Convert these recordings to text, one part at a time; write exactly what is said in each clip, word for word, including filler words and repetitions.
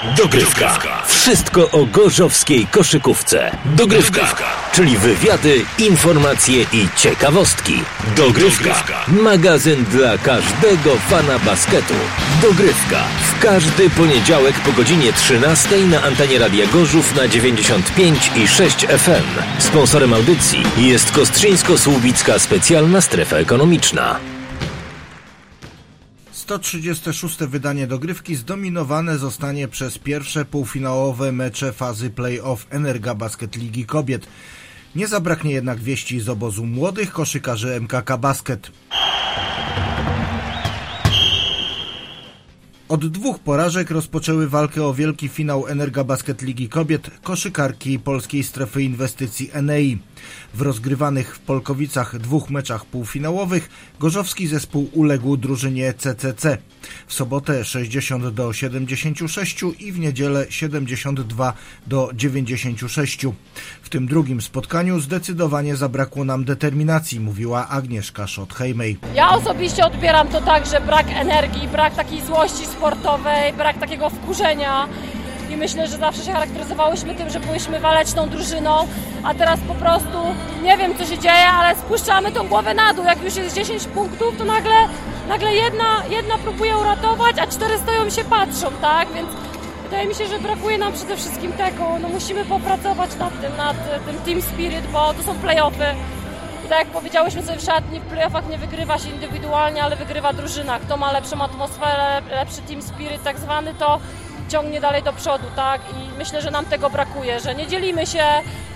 Dogrywka. Wszystko o gorzowskiej koszykówce. Dogrywka. Czyli wywiady, informacje i ciekawostki. Dogrywka. Magazyn dla każdego fana basketu. Dogrywka. W każdy poniedziałek po godzinie trzynastej na antenie Radia Gorzów na dziewięćdziesiąt pięć i sześć F M. Sponsorem audycji jest Kostrzyńsko-Słubicka Specjalna Strefa Ekonomiczna. sto trzydzieste szóste wydanie Dogrywki zdominowane zostanie przez pierwsze półfinałowe mecze fazy play-off Energa Basket Ligi Kobiet. Nie zabraknie jednak wieści z obozu młodych koszykarzy M K K Basket. Od dwóch porażek rozpoczęły walkę o wielki finał Energa Basket Ligi Kobiet koszykarki Polskiej Strefy Inwestycji N E I. W rozgrywanych w Polkowicach dwóch meczach półfinałowych gorzowski zespół uległ drużynie C C C. W sobotę sześćdziesiąt do siedemdziesięciu sześciu i w niedzielę siedemdziesiąt dwa do dziewięćdziesięciu sześciu. W tym drugim spotkaniu zdecydowanie zabrakło nam determinacji, mówiła Agnieszka Schott-Hejmej. Ja osobiście odbieram to tak, że brak energii, brak takiej złości sportowej, brak takiego wkurzenia. I myślę, że zawsze się charakteryzowałyśmy tym, że byłyśmy waleczną drużyną, a teraz po prostu nie wiem, co się dzieje, ale spuszczamy tą głowę na dół. Jak już jest dziesięć punktów, to nagle, nagle jedna, jedna próbuje uratować, a cztery stoją i się patrzą, tak? Więc wydaje mi się, że brakuje nam przede wszystkim tego. No musimy popracować nad tym, nad tym team spirit, bo to są play-offy. I tak jak powiedziałyśmy sobie w szatni, w play-offach nie wygrywa się indywidualnie, ale wygrywa drużyna. Kto ma lepszą atmosferę, lepszy team spirit tak zwany, to ciągnie dalej do przodu, tak? I myślę, że nam tego brakuje, że nie dzielimy się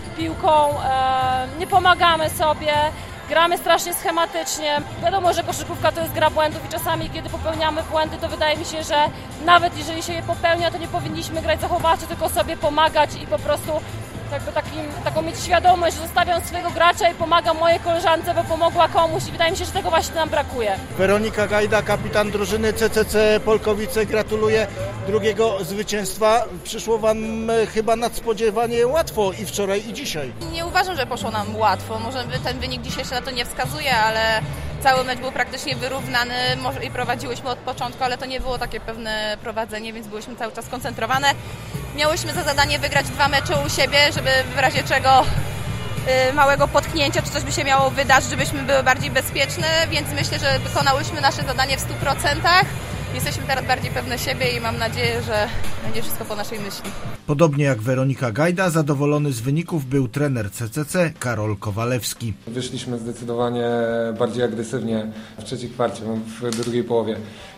piłką, e, nie pomagamy sobie, gramy strasznie schematycznie. Wiadomo, że koszykówka to jest gra błędów i czasami, kiedy popełniamy błędy, to wydaje mi się, że nawet jeżeli się je popełnia, to nie powinniśmy grać zachowawczo, tylko sobie pomagać i po prostu jakby takim, taką mieć świadomość, że zostawiam swojego gracza i pomagam mojej koleżance, bo pomogła komuś i wydaje mi się, że tego właśnie nam brakuje. Weronika Gajda, kapitan drużyny C C C Polkowice, gratuluję drugiego zwycięstwa. Przyszło wam chyba nadspodziewanie łatwo i wczoraj, i dzisiaj. Nie uważam, że poszło nam łatwo. Może ten wynik dzisiejszy na to nie wskazuje, ale cały mecz był praktycznie wyrównany może i prowadziłyśmy od początku, ale to nie było takie pewne prowadzenie, więc byłyśmy cały czas skoncentrowane. Miałyśmy za zadanie wygrać dwa mecze u siebie, żeby w razie czego y, małego potknięcia czy coś by się miało wydarzyć, żebyśmy były bardziej bezpieczne, więc myślę, że wykonałyśmy nasze zadanie w stu procentach. Jesteśmy teraz bardziej pewne siebie i mam nadzieję, że będzie wszystko po naszej myśli. Podobnie jak Weronika Gajda, zadowolony z wyników był trener C C C Karol Kowalewski. Wyszliśmy zdecydowanie bardziej agresywnie w trzeciej kwarcie, w drugiej połowie.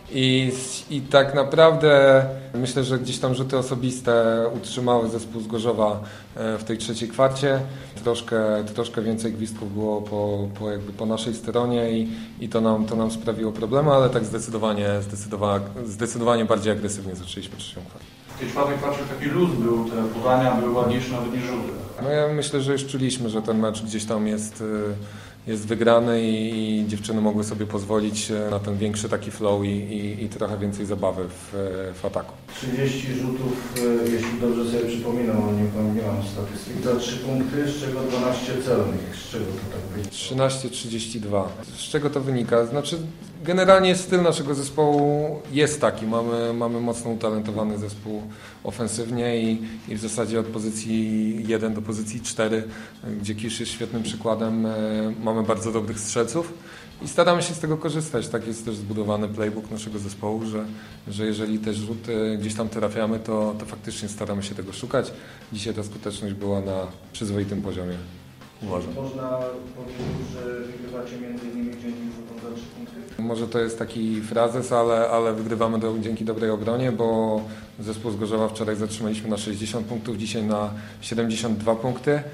I, I tak naprawdę myślę, że gdzieś tam rzuty osobiste utrzymały zespół z Gorzowa w tej trzeciej kwarcie. Troszkę, troszkę więcej gwizdków było po, po, jakby po naszej stronie i, i to, nam, to nam sprawiło problemy, ale tak zdecydowanie, zdecydowanie, zdecydowanie bardziej agresywnie zaczęliśmy trzecią kwartę. W tej czwartej kwarcie taki luz był, te podania były ładniejsze nawet niż rzuty. No ja myślę, że już czuliśmy, że ten mecz gdzieś tam jest... jest wygrany i, i dziewczyny mogły sobie pozwolić na ten większy taki flow i, i, i trochę więcej zabawy w, w ataku. trzydzieści rzutów, jeśli dobrze sobie przypominam, ale nie, nie mam statystyk, za trzy punkty, z czego dwanaście celnych. Z czego to tak wynika? trzynaście trzydzieści dwa. Z czego to wynika? Znaczy generalnie styl naszego zespołu jest taki. Mamy, mamy mocno utalentowany zespół ofensywnie i, i w zasadzie od pozycji jeden do pozycji cztery, gdzie Kisz jest świetnym przykładem, mamy bardzo dobrych strzelców i staramy się z tego korzystać. Tak jest też zbudowany playbook naszego zespołu, że, że jeżeli te rzuty gdzieś tam trafiamy, to, to faktycznie staramy się tego szukać. Dzisiaj ta skuteczność była na przyzwoitym poziomie. Uważam. Można powiedzieć, że wygrywacie między innymi dzięki rzutom za trzy punkty? Może to jest taki frazes, ale, ale wygrywamy do, dzięki dobrej obronie, bo zespół z Gorzowa wczoraj zatrzymaliśmy na sześćdziesiąt punktów, dzisiaj na siedemdziesiąt dwa punkty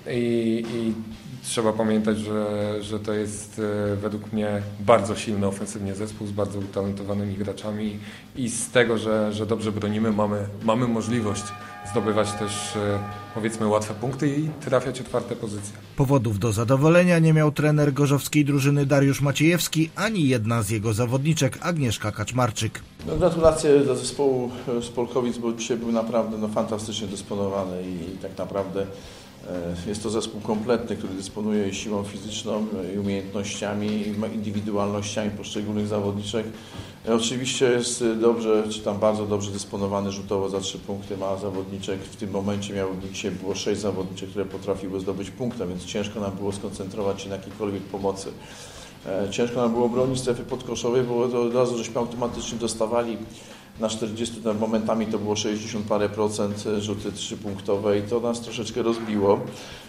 i, i trzeba pamiętać, że, że to jest według mnie bardzo silny ofensywnie zespół z bardzo utalentowanymi graczami i z tego, że, że dobrze bronimy, mamy, mamy możliwość zdobywać też powiedzmy łatwe punkty i trafiać otwarte pozycje. Powodów do zadowolenia nie miał trener gorzowskiej drużyny Dariusz Maciejewski, ani jedna z jego zawodniczek Agnieszka Kaczmarczyk. No, gratulacje dla zespołu z Polkowic, bo dzisiaj był naprawdę no, fantastycznie dysponowany i tak naprawdę Jest to zespół kompletny, który dysponuje siłą fizyczną i umiejętnościami i indywidualnościami poszczególnych zawodniczek. Oczywiście jest dobrze, czy tam bardzo dobrze dysponowany rzutowo za trzy punkty, ma zawodniczek. W tym momencie miało, dzisiaj było sześć zawodniczek, które potrafiły zdobyć punkta, więc ciężko nam było skoncentrować się na jakiejkolwiek pomocy. Ciężko nam było bronić strefy podkoszowej, bo to od razu żeśmy automatycznie dostawali na czterdzieści, momentami to było sześćdziesiąt parę procent rzuty trzypunktowe i to nas troszeczkę rozbiło.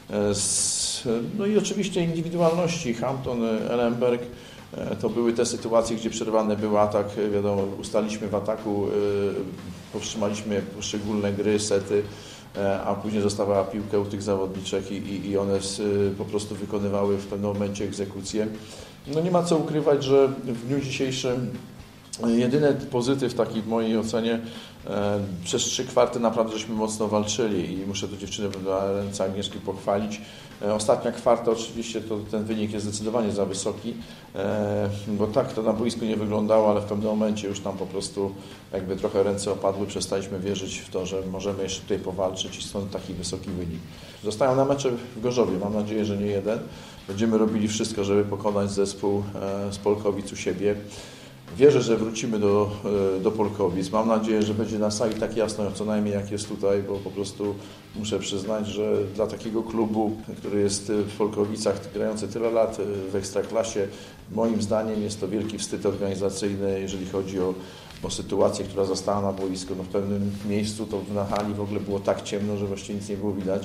No i oczywiście indywidualności. Hampton, Ellenberg, to były te sytuacje, gdzie przerwany był atak, wiadomo, ustaliśmy w ataku, powstrzymaliśmy poszczególne gry, sety, a później zostawała piłka u tych zawodniczek i, i, i one po prostu wykonywały w pewnym momencie egzekucję. No nie ma co ukrywać, że w dniu dzisiejszym jedyny pozytyw taki w mojej ocenie, e, przez trzy kwarty naprawdę żeśmy mocno walczyli i muszę tu dziewczyny na ręce Agnieszki pochwalić. E, ostatnia kwarta oczywiście to ten wynik jest zdecydowanie za wysoki, e, bo tak to na boisku nie wyglądało, ale w pewnym momencie już tam po prostu jakby trochę ręce opadły, przestaliśmy wierzyć w to, że możemy jeszcze tutaj powalczyć i stąd taki wysoki wynik. Zostają na mecze w Gorzowie, mam nadzieję, że nie jeden. Będziemy robili wszystko, żeby pokonać zespół e, z Polkowic u siebie. Wierzę, że wrócimy do, do Polkowic. Mam nadzieję, że będzie na sali tak jasno, co najmniej jak jest tutaj, bo po prostu muszę przyznać, że dla takiego klubu, który jest w Polkowicach, grający tyle lat w Ekstraklasie, moim zdaniem jest to wielki wstyd organizacyjny, jeżeli chodzi o, o sytuację, która została na boisku. No w pewnym miejscu to na hali w ogóle było tak ciemno, że właściwie nic nie było widać.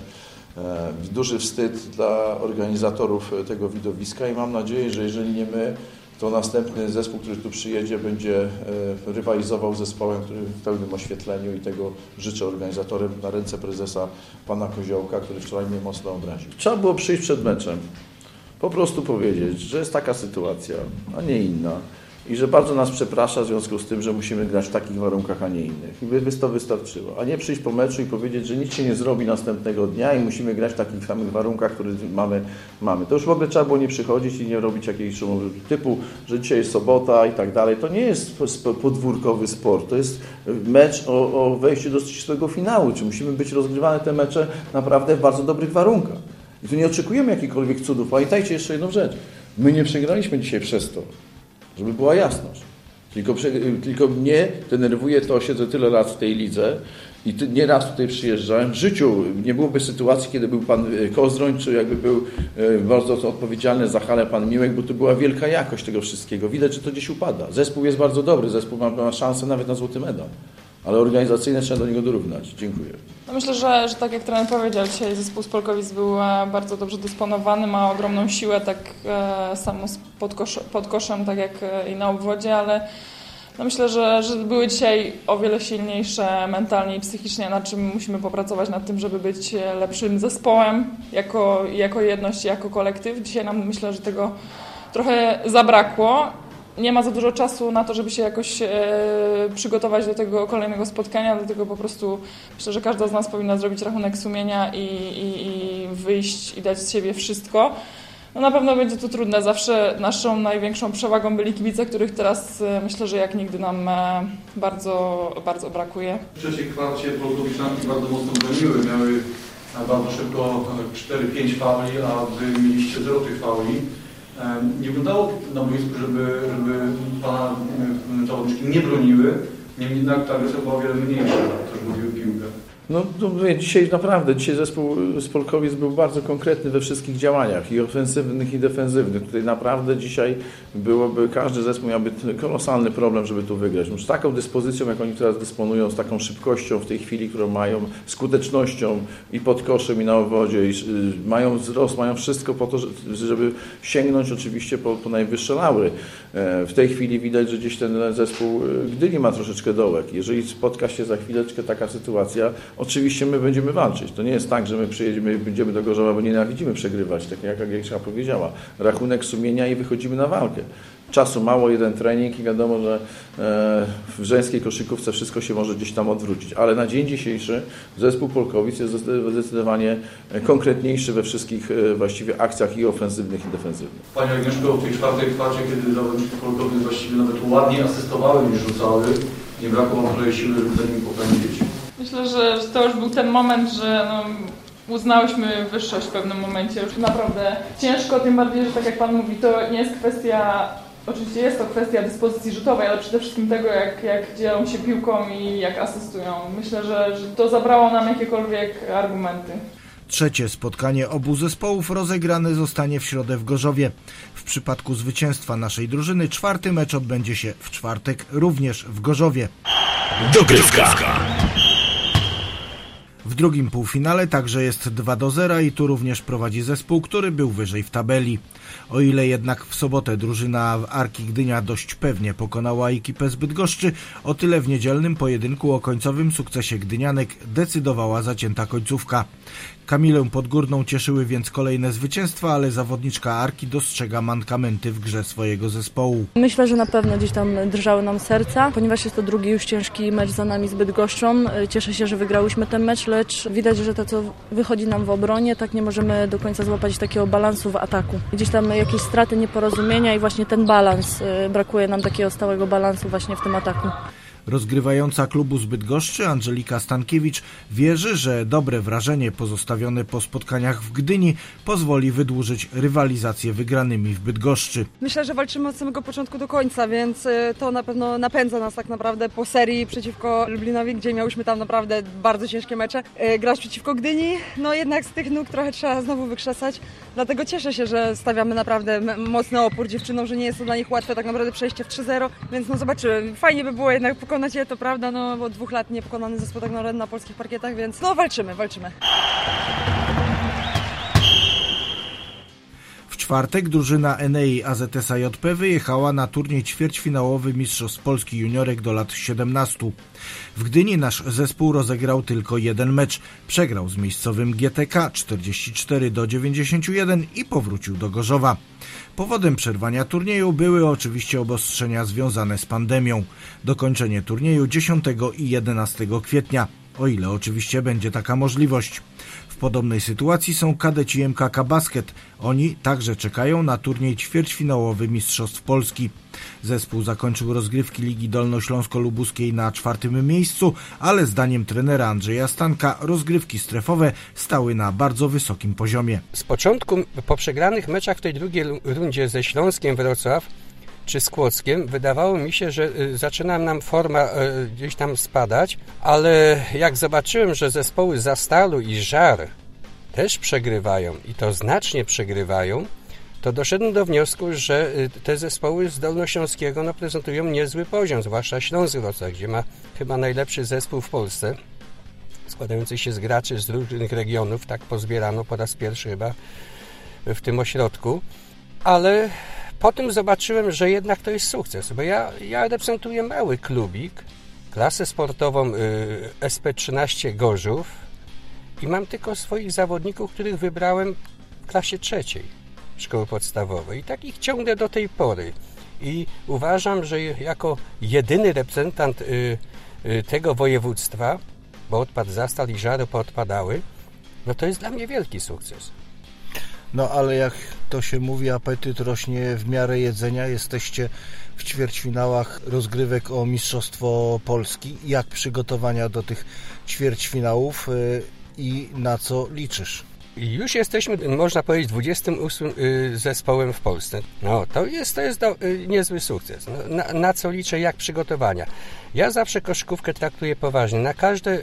Duży wstyd dla organizatorów tego widowiska i mam nadzieję, że jeżeli nie my, to następny zespół, który tu przyjedzie, będzie rywalizował z zespołem, który w pełnym oświetleniu i tego życzę organizatorem na ręce prezesa pana Koziołka, który wczoraj mnie mocno obraził. Trzeba było przyjść przed meczem, po prostu powiedzieć, że jest taka sytuacja, a nie inna i że bardzo nas przeprasza w związku z tym, że musimy grać w takich warunkach, a nie innych. I by to wystarczyło. A nie przyjść po meczu i powiedzieć, że nic się nie zrobi następnego dnia i musimy grać w takich samych warunkach, które mamy. mamy. To już w ogóle trzeba było nie przychodzić i nie robić jakiejś szumu typu, że dzisiaj jest sobota i tak dalej. To nie jest podwórkowy sport. To jest mecz o, o wejście do ścisłego finału. Czy musimy być rozgrywane te mecze naprawdę w bardzo dobrych warunkach. I tu nie oczekujemy jakichkolwiek cudów. Pamiętajcie jeszcze jedną rzecz. My nie przegraliśmy dzisiaj przez to. Żeby była jasność. Tylko, tylko mnie denerwuje to, siedzę tyle lat w tej lidze i ty, nieraz tutaj przyjeżdżałem. W życiu nie byłoby sytuacji, kiedy był pan Kozdroń, czy jakby był bardzo odpowiedzialny za halę pan Miłek, bo to była wielka jakość tego wszystkiego. Widać, że to gdzieś upada. Zespół jest bardzo dobry, zespół ma, ma szansę nawet na złoty medal. Ale organizacyjnie trzeba do niego dorównać. Dziękuję. No myślę, że, że tak jak trener powiedział, dzisiaj zespół z Polkowic był bardzo dobrze dysponowany, ma ogromną siłę tak e, samo pod, kosz, pod koszem, tak jak i na obwodzie, ale no myślę, że, że były dzisiaj o wiele silniejsze mentalnie i psychicznie, nad czym musimy popracować, nad tym, żeby być lepszym zespołem jako, jako jedność, jako kolektyw. Dzisiaj nam myślę, że tego trochę zabrakło. Nie ma za dużo czasu na to, żeby się jakoś e, przygotować do tego kolejnego spotkania, dlatego po prostu myślę, że każda z nas powinna zrobić rachunek sumienia i, i, i wyjść i dać z siebie wszystko. No na pewno będzie to trudne. Zawsze naszą największą przewagą byli kibice, których teraz e, myślę, że jak nigdy nam e, bardzo, bardzo brakuje. W trzeciej kwarcie Polkowiczanki bardzo mocno broniły. Miały bardzo szybko cztery pięć fauli, a wy mieliście zero tych fauli. Nie wyglądało na boisku, żeby, żeby pana zawodniczki nie broniły, niemniej jednak ta agresja była o wiele mniejsza, też mówiły piłkę. No, no dzisiaj naprawdę, dzisiaj zespół z Polkowic był bardzo konkretny we wszystkich działaniach, i ofensywnych, i defensywnych. Tutaj naprawdę dzisiaj byłoby, każdy zespół miałby kolosalny problem, żeby tu wygrać. Z taką dyspozycją, jak oni teraz dysponują, z taką szybkością w tej chwili, którą mają, skutecznością i pod koszem, i na obwodzie, i mają wzrost, mają wszystko po to, żeby sięgnąć oczywiście po, po najwyższe laury. W tej chwili widać, że gdzieś ten zespół Gdyni ma troszeczkę dołek. Jeżeli spotka się za chwileczkę taka sytuacja, oczywiście my będziemy walczyć. To nie jest tak, że my przyjedziemy, będziemy do Gorzowa, bo nienawidzimy przegrywać, tak jak Agnieszka powiedziała. Rachunek sumienia i wychodzimy na walkę. Czasu mało, jeden trening i wiadomo, że w żeńskiej koszykówce wszystko się może gdzieś tam odwrócić. Ale na dzień dzisiejszy zespół Polkowic jest zdecydowanie konkretniejszy we wszystkich właściwie akcjach i ofensywnych, i defensywnych. Pani Agnieszko, w tej czwartej kwarcie, kiedy zawodnicy Polkowic właściwie nawet ładniej asystowały niż rzucały, nie brakło wam trochę siły, żeby za nimi popędzić. Myślę, że to już był ten moment, że no, uznałyśmy wyższość w pewnym momencie. Już naprawdę ciężko, tym bardziej, że tak jak Pan mówi, to nie jest kwestia, oczywiście jest to kwestia dyspozycji rzutowej, ale przede wszystkim tego, jak, jak dzielą się piłką i jak asystują. Myślę, że, że to zabrało nam jakiekolwiek argumenty. Trzecie spotkanie obu zespołów rozegrane zostanie w środę w Gorzowie. W przypadku zwycięstwa naszej drużyny czwarty mecz odbędzie się w czwartek również w Gorzowie. Dogrywka. W drugim półfinale także jest dwa do zera i tu również prowadzi zespół, który był wyżej w tabeli. O ile jednak w sobotę drużyna Arki Gdynia dość pewnie pokonała ekipę z Bydgoszczy, o tyle w niedzielnym pojedynku o końcowym sukcesie gdynianek decydowała zacięta końcówka. Kamilę Podgórną cieszyły więc kolejne zwycięstwa, ale zawodniczka Arki dostrzega mankamenty w grze swojego zespołu. Myślę, że na pewno gdzieś tam drżały nam serca, ponieważ jest to drugi już ciężki mecz za nami z Bydgoszczą. Cieszę się, że wygrałyśmy ten mecz, lecz widać, że to, co wychodzi nam w obronie, tak nie możemy do końca złapać takiego balansu w ataku. Gdzieś tam jakieś straty, nieporozumienia i właśnie ten balans, brakuje nam takiego stałego balansu właśnie w tym ataku. Rozgrywająca klubu z Bydgoszczy Angelika Stankiewicz wierzy, że dobre wrażenie pozostawione po spotkaniach w Gdyni pozwoli wydłużyć rywalizację wygranymi w Bydgoszczy. Myślę, że walczymy od samego początku do końca, więc to na pewno napędza nas tak naprawdę po serii przeciwko Lublinowi, gdzie miałyśmy tam naprawdę bardzo ciężkie mecze. Grać przeciwko Gdyni, no jednak z tych nóg trochę trzeba znowu wykrzesać, dlatego cieszę się, że stawiamy naprawdę mocny opór dziewczynom, że nie jest to dla nich łatwe tak naprawdę przejście w trzy zero, więc no zobaczymy. Fajnie by było jednak pokonać je, to prawda, no bo od dwóch lat niepokonany zespół tak naprawdę na polskich parkietach, więc no walczymy, walczymy. W czwartek drużyna N E I A Z S A J P wyjechała na turniej ćwierćfinałowy Mistrzostw Polski Juniorek do lat siedemnastu. W Gdyni nasz zespół rozegrał tylko jeden mecz. Przegrał z miejscowym G T K czterdzieści cztery do dziewięćdziesięciu jeden i powrócił do Gorzowa. Powodem przerwania turnieju były oczywiście obostrzenia związane z pandemią. Dokończenie turnieju dziesiątego i jedenastego kwietnia, o ile oczywiście będzie taka możliwość. W podobnej sytuacji są kadeci M K K Basket. Oni także czekają na turniej ćwierćfinałowy Mistrzostw Polski. Zespół zakończył rozgrywki Ligi Dolnośląsko-Lubuskiej na czwartym miejscu, ale zdaniem trenera Andrzeja Stanka rozgrywki strefowe stały na bardzo wysokim poziomie. Z początku po przegranych meczach w tej drugiej rundzie ze Śląskiem Wrocław czy z Kłodzkiem wydawało mi się, że zaczyna nam forma gdzieś tam spadać, ale jak zobaczyłem, że zespoły Zastalu i Żar też przegrywają i to znacznie przegrywają, to doszedłem do wniosku, że te zespoły z Dolnośląskiego no, prezentują niezły poziom, zwłaszcza Śląsk Wrocław, gdzie ma chyba najlepszy zespół w Polsce, składający się z graczy z różnych regionów, tak pozbierano po raz pierwszy chyba w tym ośrodku, ale potem zobaczyłem, że jednak to jest sukces, bo ja, ja reprezentuję mały klubik, klasę sportową y, S P trzynaście Gorzów i mam tylko swoich zawodników, których wybrałem w klasie trzeciej szkoły podstawowej i takich ciągnę do tej pory i uważam, że jako jedyny reprezentant y, y, tego województwa, bo odpadł Zastal i Żary poodpadały, no to jest dla mnie wielki sukces. No ale jak to się mówi, apetyt rośnie w miarę jedzenia. Jesteście w ćwierćfinałach rozgrywek o Mistrzostwo Polski. Jak przygotowania do tych ćwierćfinałów i na co liczysz? Już jesteśmy, można powiedzieć, dwudziestym ósmym zespołem w Polsce. No, to jest, to jest do, niezły sukces. No, na, na co liczę, jak przygotowania? Ja zawsze koszykówkę traktuję poważnie. Na każdy,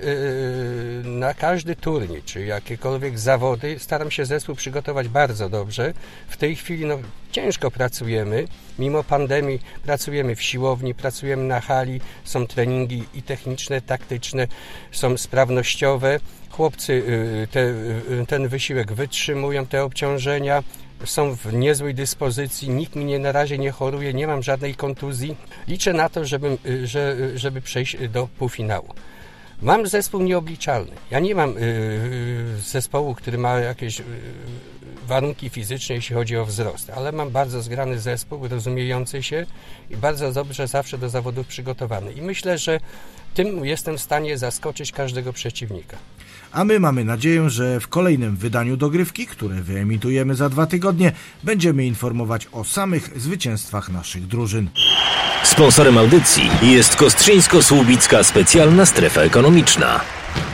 na każdy turniej, czy jakiekolwiek zawody, staram się zespół przygotować bardzo dobrze. W tej chwili no, ciężko pracujemy. Mimo pandemii pracujemy w siłowni, pracujemy na hali. Są treningi i techniczne, taktyczne, są sprawnościowe. Chłopcy te, ten wysiłek wytrzymują, te obciążenia, są w niezłej dyspozycji, nikt mi nie, na razie nie choruje, nie mam żadnej kontuzji. Liczę na to, żeby, żeby przejść do półfinału. Mam zespół nieobliczalny. Ja nie mam zespołu, który ma jakieś warunki fizyczne, jeśli chodzi o wzrost, ale mam bardzo zgrany zespół, rozumiejący się i bardzo dobrze zawsze do zawodów przygotowany. I myślę, że tym jestem w stanie zaskoczyć każdego przeciwnika. A my mamy nadzieję, że w kolejnym wydaniu Dogrywki, które wyemitujemy za dwa tygodnie, będziemy informować o samych zwycięstwach naszych drużyn. Sponsorem audycji jest Kostrzyńsko-Słubicka Specjalna Strefa Ekonomiczna.